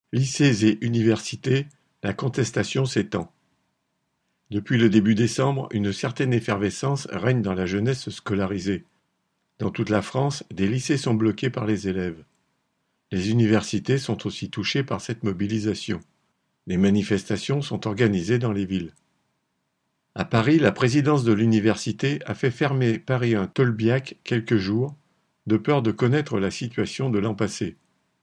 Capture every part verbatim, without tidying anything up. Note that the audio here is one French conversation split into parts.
Lycées et universités, la contestation s'étend. Depuis le début décembre, une certaine effervescence règne dans la jeunesse scolarisée. Dans toute la France, des lycées sont bloqués par les élèves. Les universités sont aussi touchées par cette mobilisation. Des manifestations sont organisées dans les villes. À Paris, la présidence de l'université a fait fermer Paris un Tolbiac quelques jours, de peur de connaître la situation de l'an passé.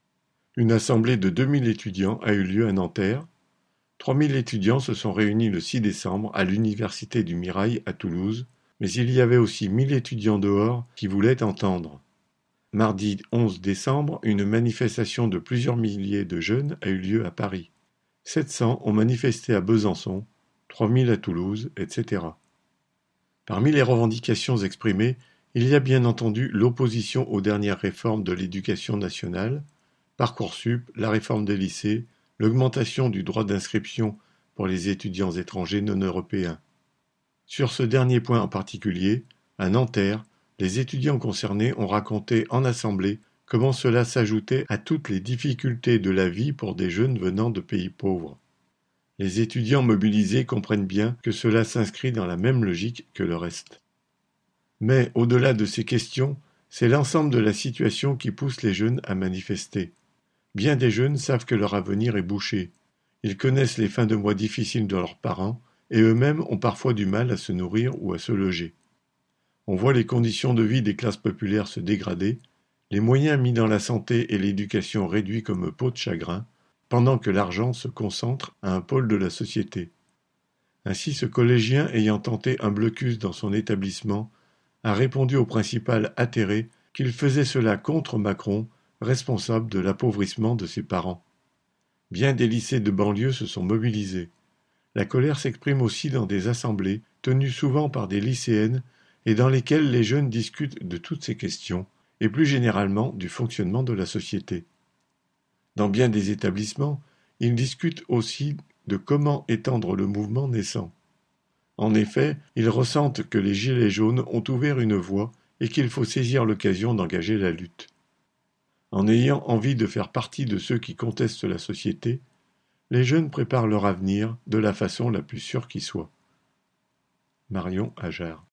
Une assemblée de deux mille étudiants a eu lieu à Nanterre. trois mille étudiants se sont réunis le six décembre à l'université du Mirail à Toulouse, mais il y avait aussi mille étudiants dehors qui voulaient entendre. Mardi onze décembre, une manifestation de plusieurs milliers de jeunes a eu lieu à Paris. sept cents ont manifesté à Besançon, trois mille à Toulouse, et cetera. Parmi les revendications exprimées, il y a bien entendu l'opposition aux dernières réformes de l'éducation nationale, Parcoursup, la réforme des lycées, l'augmentation du droit d'inscription pour les étudiants étrangers non européens. Sur ce dernier point en particulier, à Nanterre, les étudiants concernés ont raconté en assemblée comment cela s'ajoutait à toutes les difficultés de la vie pour des jeunes venant de pays pauvres. Les étudiants mobilisés comprennent bien que cela s'inscrit dans la même logique que le reste. Mais au-delà de ces questions, c'est l'ensemble de la situation qui pousse les jeunes à manifester. Bien des jeunes savent que leur avenir est bouché. Ils connaissent les fins de mois difficiles de leurs parents et eux-mêmes ont parfois du mal à se nourrir ou à se loger. On voit les conditions de vie des classes populaires se dégrader, les moyens mis dans la santé et l'éducation réduits comme peau de chagrin, pendant que l'argent se concentre à un pôle de la société. Ainsi, ce collégien ayant tenté un blocus dans son établissement a répondu au principal atterré qu'il faisait cela contre Macron, responsable de l'appauvrissement de ses parents. Bien des lycées de banlieue se sont mobilisés. La colère s'exprime aussi dans des assemblées, tenues souvent par des lycéennes, et dans lesquelles les jeunes discutent de toutes ces questions, et plus généralement du fonctionnement de la société. Dans bien des établissements, ils discutent aussi de comment étendre le mouvement naissant. En effet, ils ressentent que les gilets jaunes ont ouvert une voie et qu'il faut saisir l'occasion d'engager la lutte. En ayant envie de faire partie de ceux qui contestent la société, les jeunes préparent leur avenir de la façon la plus sûre qui soit. Marion Ajard.